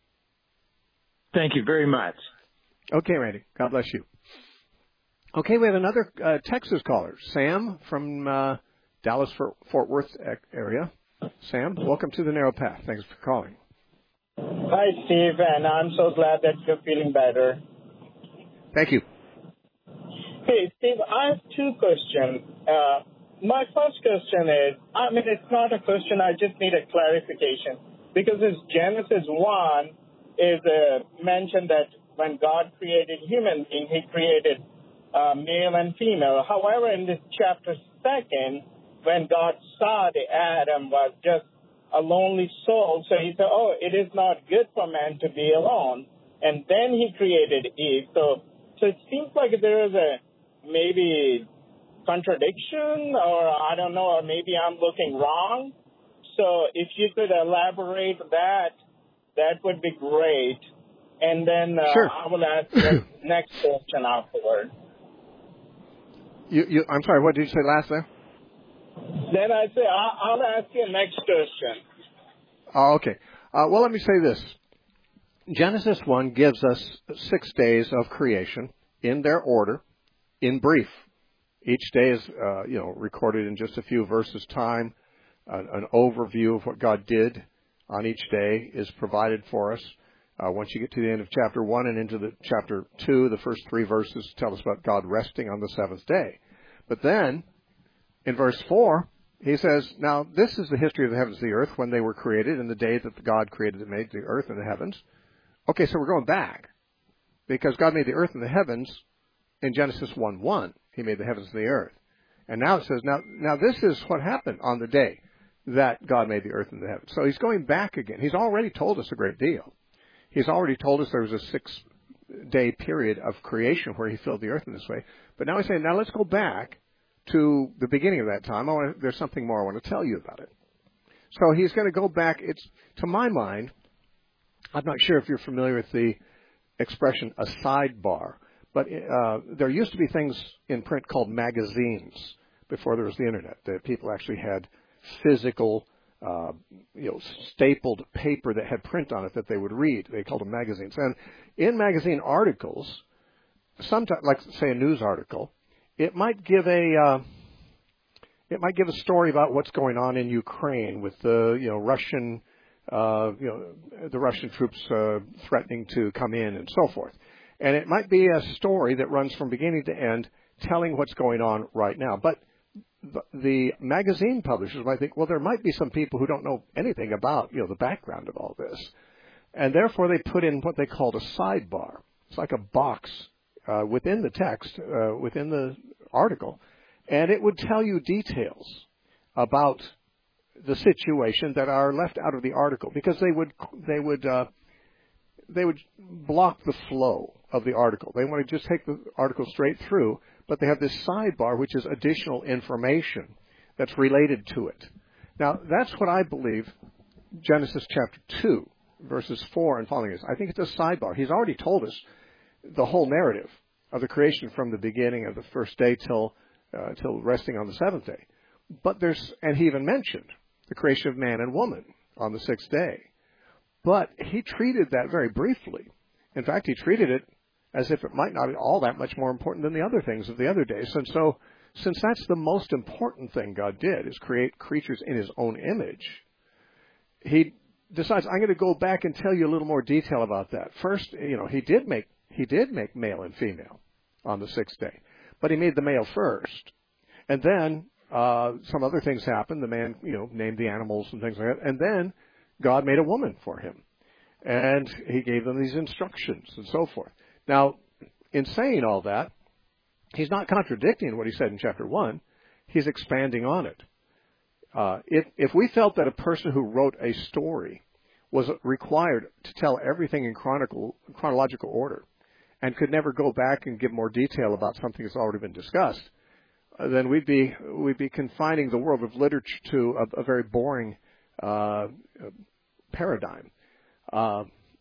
Thank you very much. Okay, Randy. God bless you. Okay, we have another uh, Texas caller, Sam from uh, Dallas, Fort Worth area. Sam, welcome to the Narrow Path. Thanks for calling. Hi, Steve, and I'm so glad that you're feeling better. Thank you. Hey, Steve, I have two questions. Uh, my first question is, I mean, it's not a question, I just need a clarification. Because in Genesis one is uh, mentioned that when God created human being, He created uh, male and female. However, in this chapter second, when God saw the Adam was just a lonely soul, so He said, oh, it is not good for man to be alone. And then He created Eve. So, so it seems like there is a maybe contradiction, or I don't know, or maybe I'm looking wrong. So if you could elaborate that, that would be great. And then uh, sure. I will ask the next question afterward. You, you, I'm sorry, what did you say last there? Then I say, I'll, I'll ask you next question. Oh, okay. Uh, well, let me say this. Genesis one gives us six days of creation in their order, in brief. Each day is, uh, you know, recorded in just a few verses' time. An, an overview of what God did on each day is provided for us. Uh, once you get to the end of chapter one and into the chapter two, the first three verses tell us about God resting on the seventh day. But then, in verse four, he says, now this is the history of the heavens and the earth when they were created, in the day that God created and made the earth and the heavens. Okay, so we're going back, because God made the earth and the heavens in Genesis one one. He made the heavens and the earth. And now it says, now, now this is what happened on the day that God made the earth and the heavens. So he's going back again. He's already told us a great deal. He's already told us there was a six-day period of creation where He filled the earth in this way. But now he's saying, now let's go back to the beginning of that time. I want to, there's something more I want to tell you about it. So he's going to go back. It's, to my mind, I'm not sure if you're familiar with the expression a sidebar, but uh, there used to be things in print called magazines before there was the Internet, that people actually had physical, uh, you know, stapled paper that had print on it that they would read. They called them magazines. And in magazine articles, sometimes, like say a news article, it might give a uh, it might give a story about what's going on in Ukraine with the you know Russian uh, you know the Russian troops uh, threatening to come in and so forth. And it might be a story that runs from beginning to end, telling what's going on right now. But the magazine publishers might think, well, there might be some people who don't know anything about, you know, the background of all this. And therefore they put in what they called a sidebar. It's like a box uh, within the text, uh, within the article, and it would tell you details about the situation that are left out of the article, because they would they would uh, they would block the flow of the article. They want to just take the article straight through, but they have this sidebar, which is additional information that's related to it. Now, that's what I believe Genesis chapter two, verses four and following is. I think it's a sidebar. He's already told us the whole narrative of the creation from the beginning of the first day till uh, till resting on the seventh day. But there's, and he even mentioned the creation of man and woman on the sixth day. But he treated that very briefly. In fact, he treated it as if it might not be all that much more important than the other things of the other days. And so, since that's the most important thing God did, is create creatures in His own image, He decides, I'm going to go back and tell you a little more detail about that. First, you know, He did make he did make male and female on the sixth day. But he made the male first. And then uh, some other things happened. The man, you know, named the animals and things like that. And then God made a woman for him. And he gave them these instructions and so forth. Now, in saying all that, he's not contradicting what he said in chapter one. He's expanding on it. Uh, if, if we felt that a person who wrote a story was required to tell everything in chronicle, chronological order and could never go back and give more detail about something that's already been discussed, uh, then we'd be we'd be confining the world of literature to a, a very boring uh, paradigm. Uh,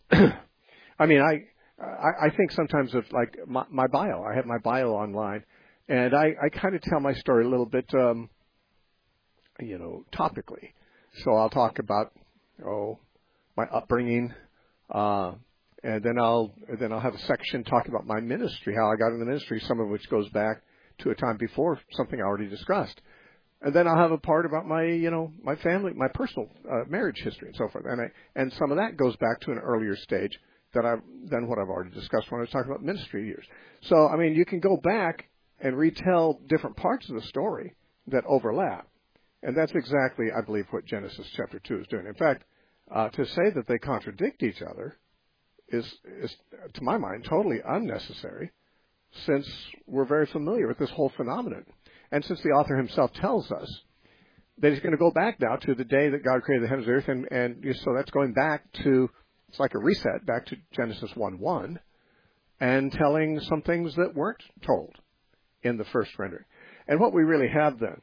I mean, I, I I think sometimes of like my, my bio. I have my bio online, and I, I kind of tell my story a little bit, um, you know, topically. So I'll talk about oh my upbringing, uh, and then I'll then I'll have a section talking about my ministry, how I got in the ministry, some of which goes back to a time before something I already discussed. And then I'll have a part about my, you know, my family, my personal uh, marriage history and so forth. And I, and some of that goes back to an earlier stage that I than what I've already discussed when I was talking about ministry years. So, I mean, you can go back and retell different parts of the story that overlap. And that's exactly, I believe, what Genesis chapter two is doing. In fact, uh, to say that they contradict each other is, is, to my mind, totally unnecessary, since we're very familiar with this whole phenomenon. And since the author himself tells us that he's going to go back now to the day that God created the heavens and the earth, and, and so that's going back to, it's like a reset, back to Genesis one one, and telling some things that weren't told in the first rendering. And what we really have then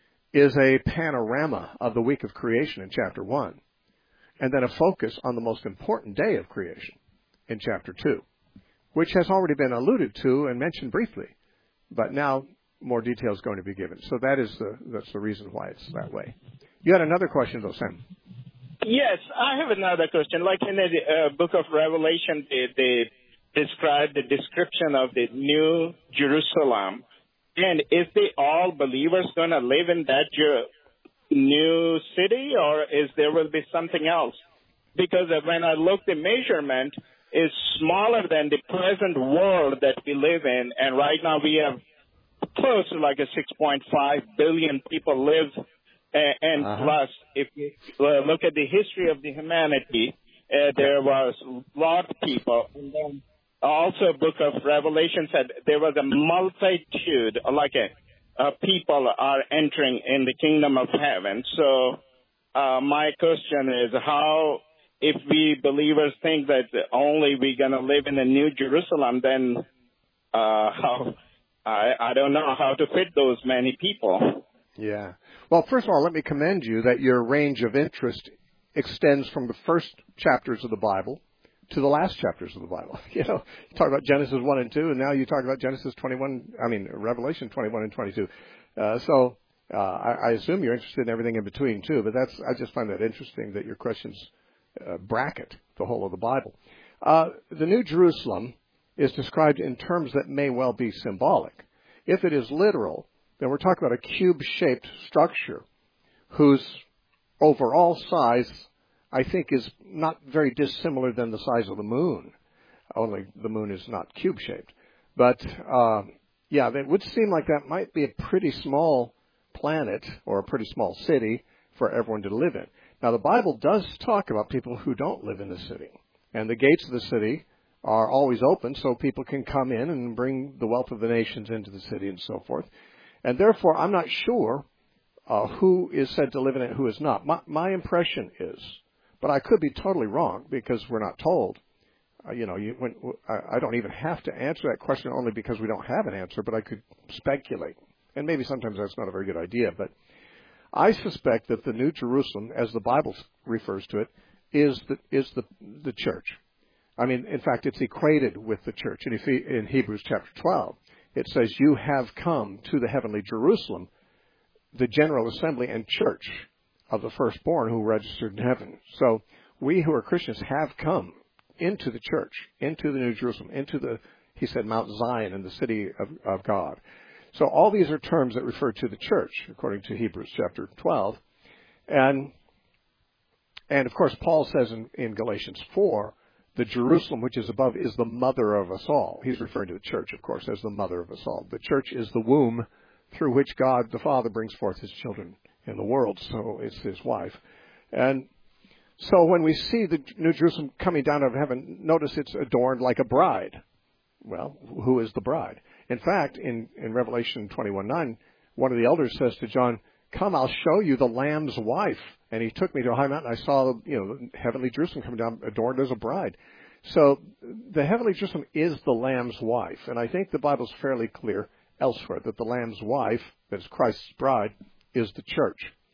is a panorama of the week of creation in chapter one, and then a focus on the most important day of creation in chapter two, which has already been alluded to and mentioned briefly, but now more detail is going to be given. So that is the that's the reason why it's that way. You had another question, though, Sam. Yes, I have another question. Like in the uh, book of Revelation, they, they describe the description of the new Jerusalem. And is they all believers going to live in that Jer- new city, or is there will be something else? Because when I look, the measurement is smaller than the present world that we live in. And right now we have close to like a six point five billion people live, uh, and uh-huh. plus, if you uh, look at the history of the humanity, uh, there was a lot of people. And then also, Book of Revelation said there was a multitude, like a, uh, people are entering in the kingdom of heaven. So, uh, my question is, how, if we believers think that only we're going to live in the New Jerusalem, then uh, how? I, I don't know how to fit those many people. Yeah. Well, first of all, let me commend you that your range of interest extends from the first chapters of the Bible to the last chapters of the Bible. You know, you talk about Genesis one and two, and now you talk about Genesis twenty-one, I mean, Revelation twenty-one and twenty-two. Uh, so uh, I, I assume you're interested in everything in between, too, but that's I just find that interesting that your questions uh, bracket the whole of the Bible. Uh, the New Jerusalem is described in terms that may well be symbolic. If it is literal, then we're talking about a cube-shaped structure whose overall size, I think, is not very dissimilar than the size of the moon, only the moon is not cube-shaped. But, uh, yeah, it would seem like that might be a pretty small planet or a pretty small city for everyone to live in. Now, the Bible does talk about people who don't live in the city, and the gates of the city are always open so people can come in and bring the wealth of the nations into the city and so forth. And therefore, I'm not sure uh, who is said to live in it, who is not. My, my impression is, but I could be totally wrong because we're not told. Uh, you know, you, when, I, I don't even have to answer that question only because we don't have an answer, but I could speculate. And maybe sometimes that's not a very good idea, but I suspect that the New Jerusalem, as the Bible refers to it, is the, is the, the church. I mean, in fact, it's equated with the church. In, in Hebrews chapter twelve, it says, you have come to the heavenly Jerusalem, the general assembly and church of the firstborn who registered in heaven. So we who are Christians have come into the church, into the New Jerusalem, into the, he said, Mount Zion and the city of, of God. So all these are terms that refer to the church, according to Hebrews chapter twelve. And, and of course, Paul says in, in Galatians four, The Jerusalem which is above is the mother of us all. He's referring to the church, of course, as the mother of us all. The church is the womb through which God the Father brings forth his children in the world, so it's his wife. And so when we see the New Jerusalem coming down out of heaven, notice it's adorned like a bride. Well, who is the bride? In fact, in, in Revelation twenty-one nine, one of the elders says to John, "Come, I'll show you the Lamb's wife." And he took me to a high mountain. I saw, you know, the heavenly Jerusalem coming down, adorned as a bride. So the heavenly Jerusalem is the Lamb's wife. And I think the Bible's fairly clear elsewhere that the Lamb's wife, that is Christ's bride, is the church.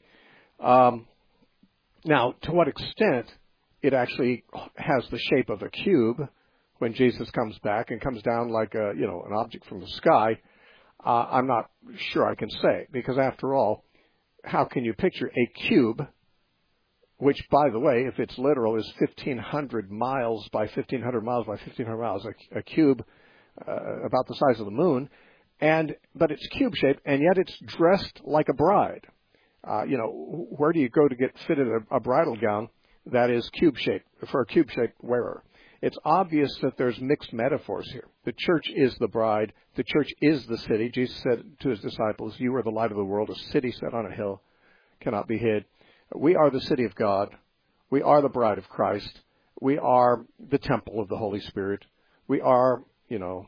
Um, now, to what extent it actually has the shape of a cube when Jesus comes back and comes down like a, you know, an object from the sky, uh, I'm not sure I can say. Because after all, how can you picture a cube, which, by the way, if it's literal, is fifteen hundred miles by fifteen hundred miles by fifteen hundred miles, a, a cube uh, about the size of the moon, and but it's cube-shaped, and yet it's dressed like a bride. Uh, you know, where do you go to get fitted a, a bridal gown that is cube-shaped, for a cube-shaped wearer? It's obvious that there's mixed metaphors here. The church is the bride. The church is the city. Jesus said to his disciples, "You are the light of the world. A city set on a hill cannot be hid." We are the city of God. We are the bride of Christ. We are the temple of the Holy Spirit. We are, you know,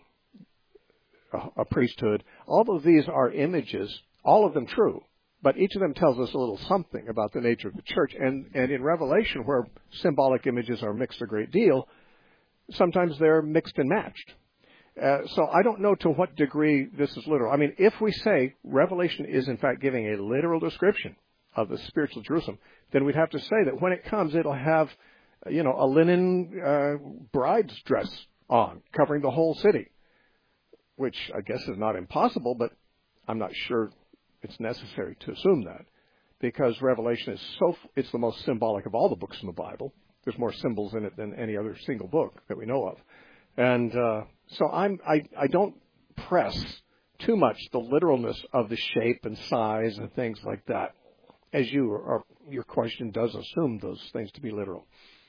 a, a priesthood. All of these are images, all of them true, but each of them tells us a little something about the nature of the church. And, and in Revelation, where symbolic images are mixed a great deal, sometimes they're mixed and matched. Uh, so I don't know to what degree this is literal. I mean, if we say Revelation is in fact giving a literal description of the spiritual Jerusalem, then we'd have to say that when it comes, it'll have, you know, a linen uh, bride's dress on, covering the whole city, which I guess is not impossible, but I'm not sure it's necessary to assume that, because Revelation is so, it's the most symbolic of all the books in the Bible. There's more symbols in it than any other single book that we know of. And uh, so I'm, I, I don't press too much the literalness of the shape and size and things like that, as you are, your question does assume those things to be literal.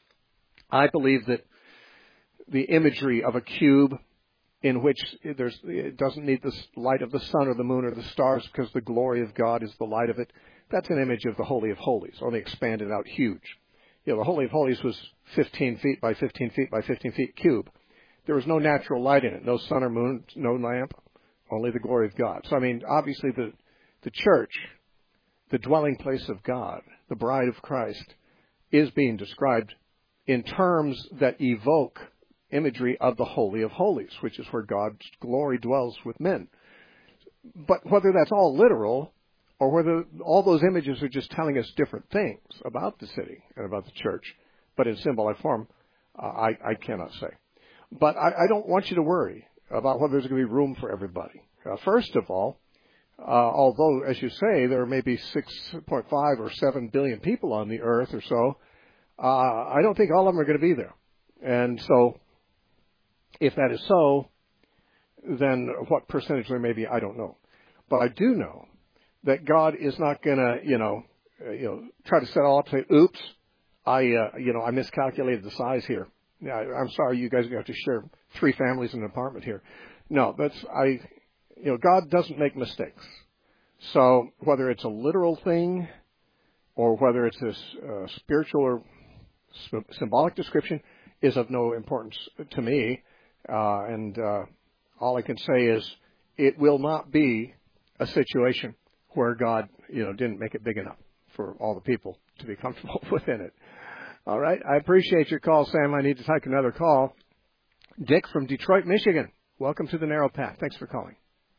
I believe that the imagery of a cube in which there's, it doesn't need the light of the sun or the moon or the stars because the glory of God is the light of it, that's an image of the Holy of Holies, only expanded out huge. You know, the Holy of Holies was fifteen feet by fifteen feet by fifteen feet cube. There was no natural light in it, no sun or moon, no lamp, only the glory of God. So, I mean, obviously the, the church, the dwelling place of God, the bride of Christ, is being described in terms that evoke imagery of the Holy of Holies, which is where God's glory dwells with men. But whether that's all literal or whether all those images are just telling us different things about the city and about the church, but in symbolic form, uh, I, I cannot say. But I, I don't want you to worry about whether there's going to be room for everybody. Uh, first of all, uh, although, as you say, there may be six point five or seven billion people on the earth or so, uh, I don't think all of them are going to be there. And so, if that is so, then what percentage there may be, I don't know. But I do know that God is not going to, you know, uh, you know, try to set all up and say, oops, I, uh, you know, I miscalculated the size here. Yeah, I'm sorry, you guys are going to have to share three families in an apartment here. No, that's, I, you know, God doesn't make mistakes. So whether it's a literal thing or whether it's a uh, spiritual or sp- symbolic description is of no importance to me. Uh, and uh, all I can say is it will not be a situation where God, you know, didn't make it big enough for all the people to be comfortable within it. All right. I appreciate your call, Sam. I need to take another call. Dick from Detroit, Michigan. Welcome to the Narrow Path. Thanks for calling.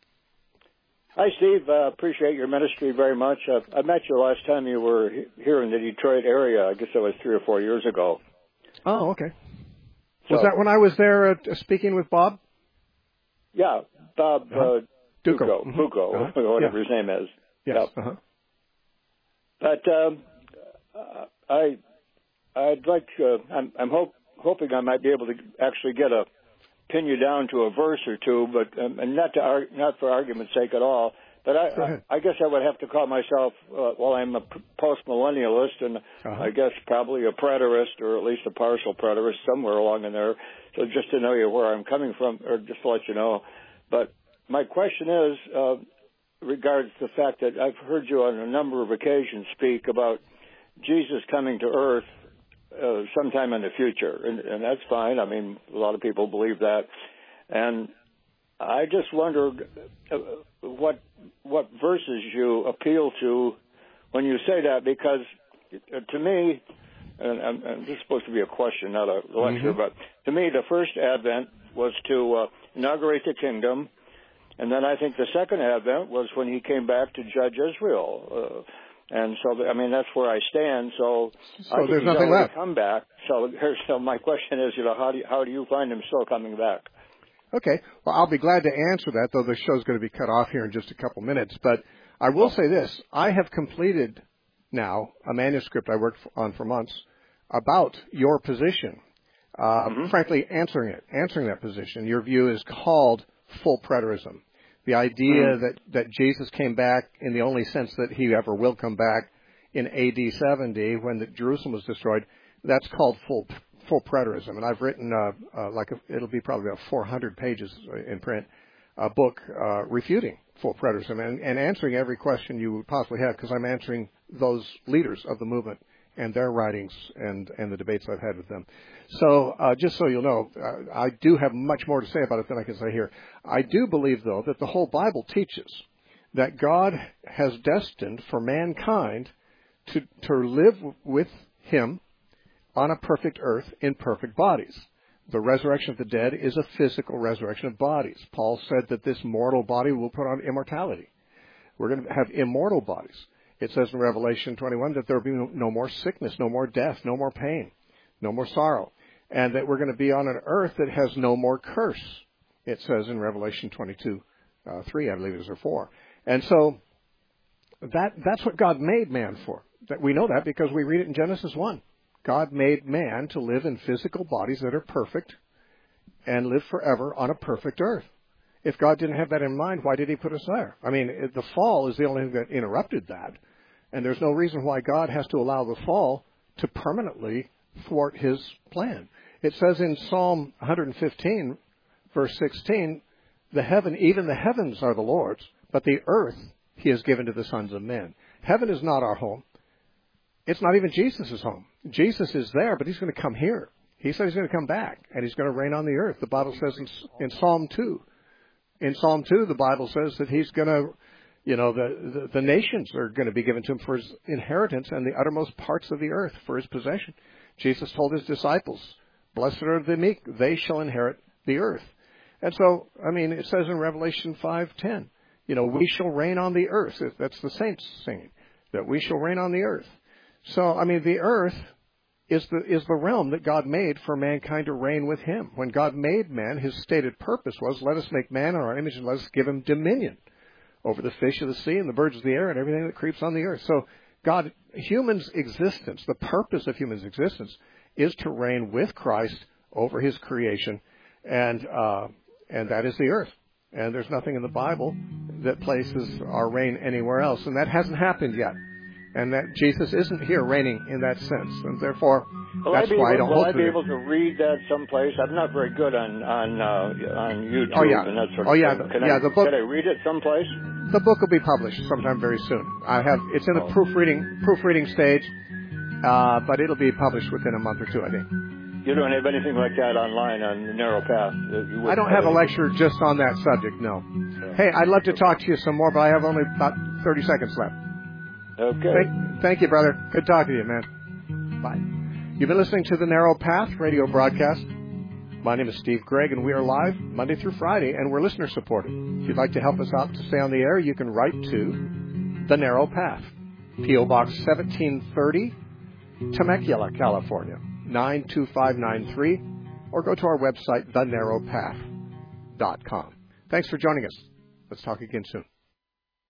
Hi, Steve. Uh, appreciate your ministry very much. Uh, I met you last time you were here in the Detroit area. I guess that was three or four years ago. Oh, okay. So, was that when I was there uh, speaking with Bob? Yeah, Bob uh, uh, Duco, Duco, mm-hmm. Bucco, uh-huh. whatever yeah. his name is. Yes. Yep. Uh-huh. But um, uh, I, I'd like. Uh, I'm, I'm hope, hoping I might be able to actually get a pin you down to a verse or two, but um, and not to ar- not for argument's sake at all. But But I, I, I guess I would have to call myself, uh, well, I'm a post-millennialist, and uh-huh. I guess probably a preterist, or at least a partial preterist, somewhere along in there. So just to know you where I'm coming from, or just to let you know. But my question is, uh, regards the fact that I've heard you on a number of occasions speak about Jesus coming to earth uh, sometime in the future, and, and that's fine. I mean, a lot of people believe that. And I just wondered uh, what what verses you appeal to when you say that, because uh, to me, and, and, and this is supposed to be a question, not a lecture, mm-hmm. but to me, the first Advent was to uh, inaugurate the kingdom, and then I think the second Advent was when he came back to judge Israel. Uh, and so, I mean, that's where I stand. So, so I there's nothing left. Come back. So, so my question is, you know, how do you, how do you find him still coming back? Okay. Well, I'll be glad to answer that, though the show's going to be cut off here in just a couple minutes. But I will say this. I have completed now a manuscript I worked on for months about your position, uh, mm-hmm. frankly, answering it, answering that position. Your view is called full preterism. The idea mm-hmm. that, that Jesus came back in the only sense that he ever will come back in A D seventy when the Jerusalem was destroyed, that's called full full preterism. And I've written, uh, uh, like a, it'll be probably about four hundred pages in print, a book uh, refuting full preterism and, and answering every question you would possibly have, because I'm answering those leaders of the movement and their writings and, and the debates I've had with them. So uh, just so you'll know, uh, I do have much more to say about it than I can say here. I do believe, though, that the whole Bible teaches that God has destined for mankind to, to live with him on a perfect earth in perfect bodies. The resurrection of the dead is a physical resurrection of bodies. Paul said that this mortal body will put on immortality. We're going to have immortal bodies. It says in Revelation twenty-one that there will be no more sickness, no more death, no more pain, no more sorrow, and that we're going to be on an earth that has no more curse. It says in Revelation twenty-two, uh, three, I believe it is, or four. And so that that's what God made man for. That we know that because we read it in Genesis one. God made man to live in physical bodies that are perfect and live forever on a perfect earth. If God didn't have that in mind, why did he put us there? I mean, the fall is the only thing that interrupted that. And there's no reason why God has to allow the fall to permanently thwart his plan. It says in Psalm one fifteen, verse sixteen, the heaven, even the heavens are the Lord's, but the earth he has given to the sons of men. Heaven is not our home. It's not even Jesus' home. Jesus is there, but he's going to come here. He said he's going to come back, and he's going to reign on the earth. The Bible says in, in Psalm two. In Psalm two, the Bible says that he's going to, you know, the, the, the nations are going to be given to him for his inheritance and the uttermost parts of the earth for his possession. Jesus told his disciples, blessed are the meek, they shall inherit the earth. And so, I mean, it says in Revelation five ten, you know, we shall reign on the earth. That's the saints singing, that we shall reign on the earth. So, I mean, the earth is the is the realm that God made for mankind to reign with him. When God made man, his stated purpose was, let us make man in our image and let us give him dominion over the fish of the sea and the birds of the air and everything that creeps on the earth. So God, humans' existence, the purpose of humans' existence is to reign with Christ over his creation, and uh, and that is the earth. And there's nothing in the Bible that places our reign anywhere else, and that hasn't happened yet. And that Jesus isn't here reigning in that sense, and therefore will that's I why able, I don't will hold I be it. able to read that someplace? I'm not very good on on uh, on YouTube oh, yeah. and that sort oh, of yeah, thing. the, Can yeah, I, the book. Can I read it someplace? The book will be published sometime very soon. I have it's in the oh. proofreading proofreading stage, uh, but it'll be published within a month or two, I think. You don't have anything like that online on the Narrow Path? I don't have, have a lecture just on that subject, no. Yeah. Hey, I'd love to talk to you some more, but I have only about thirty seconds left. Okay. Thank, thank you, brother. Good talking to you, man. Bye. You've been listening to the Narrow Path radio broadcast. My name is Steve Gregg, and we are live Monday through Friday, and we're listener-supported. If you'd like to help us out to stay on the air, you can write to The Narrow Path, P O Box seventeen thirty, Temecula, California, nine two five nine three, or go to our website, the narrow path dot com. Thanks for joining us. Let's talk again soon.